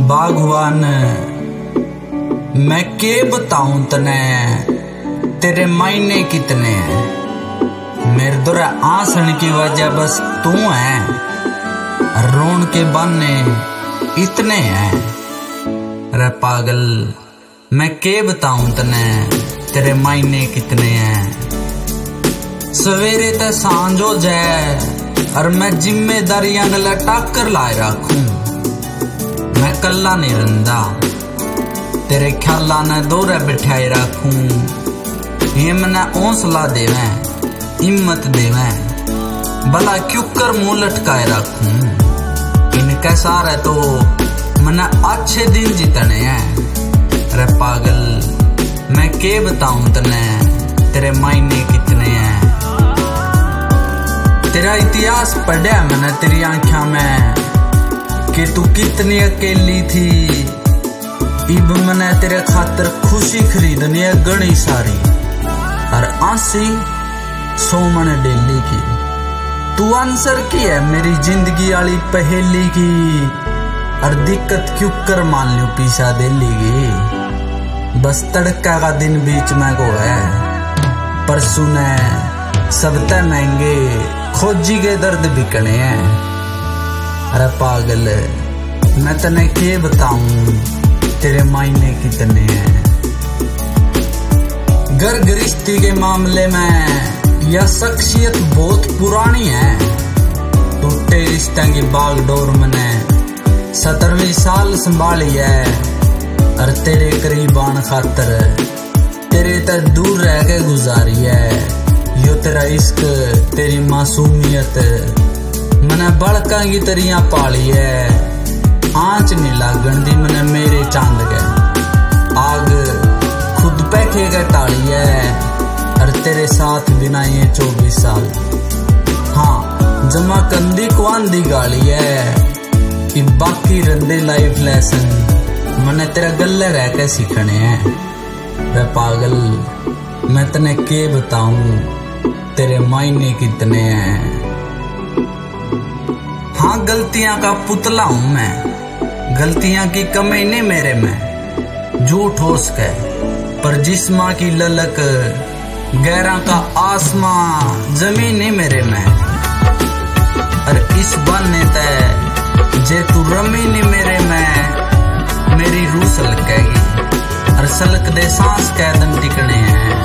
बागवान मैं के बताऊं तने तेरे मायने कितने हैं। मेरे दुर आसन की वजह बस तू है, रोन के बहाने इतने हैं। रे पागल मैं के बताऊं तने तेरे मायने कितने हैं। सवेरे ते सांझ हो जाए और मैं जिम्मेदारियां गला टाकर लाए रखूं। मैं कल्ला नहीं रंदा तेरे ख्याला ने दोरे बिठाए रखूं। ये मने हौसला देवे हिम्मत देवे भला क्यों कर मुंह लटकाए रखूं। इनके सारे तो मने अच्छे दिन जीतने हैं। अरे पागल मैं के बताऊं तने तेरे मायने कितने हैं। तेरा इतिहास पढ़ा मैंने तेरी आंखों में कि तू कितनी अकेली थी। इब मैंने तेरे खातर खुशी खरीदनी है घनी सारी और आंसी सो मैंने डेली की। तू आंसर की है मेरी जिंदगी वाली पहेली की और दिक्कत क्यों कर मान लूं पीछा दिल्ली की। बस तड़का का दिन बीच में को है पर सुने सबते महंगे खोजी के दर्द बिकने हैं। अरे पागल मैं तने के बताऊं तेरे मायने कितने हैं। घर गृहस्थी के मामले में यह शख्सियत बहुत पुरानी है। टूटे रिश्ते की बागडोर मैंने 17वीं साल संभाली है और तेरे करीब आन खातर तेरे तक दूर रह के गुजारी है। यो तेरा इश्क तेरी मासूमियत मैंने बड़का की तरिया पाली है। आंच नहीं लागन दी मैंने मेरे चांद के आग खुद पे खेगा टाली है और तेरे साथ बिना ये 24 साल हाँ जमा कंदी को आंधी गाली है। कि बाकी रंदे लाइफ लेसन मैंने तेरा गले रह के सीखने हैं। रे पागल मैं तने के बताऊं तेरे मायने कितने हैं। हाँ गलतियां का पुतला हूं मैं, गलतियां की कमी नहीं मेरे में। झूठ होस के पर जिस्मा की ललक गहरा का आसमां जमीन नहीं मेरे में। और इस बहाने ते जे तू रमी नहीं मेरे में मेरी रूह सलकेगी और सलक दे सांस कैदन टिकने हैं।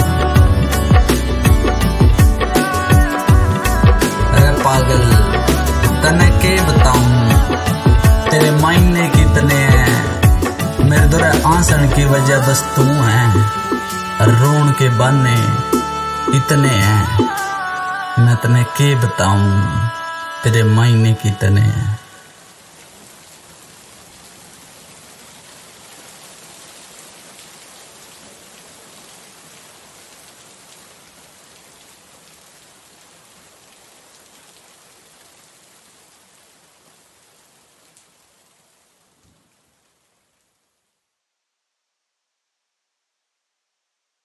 अरे पागल तने के बताऊं तेरे मायने कितने हैं। मेरे दुर आंसन की वजह बस तू है और रोन के बहाने इतने हैं। मैं तने के बताऊं तेरे मायने कितने हैं।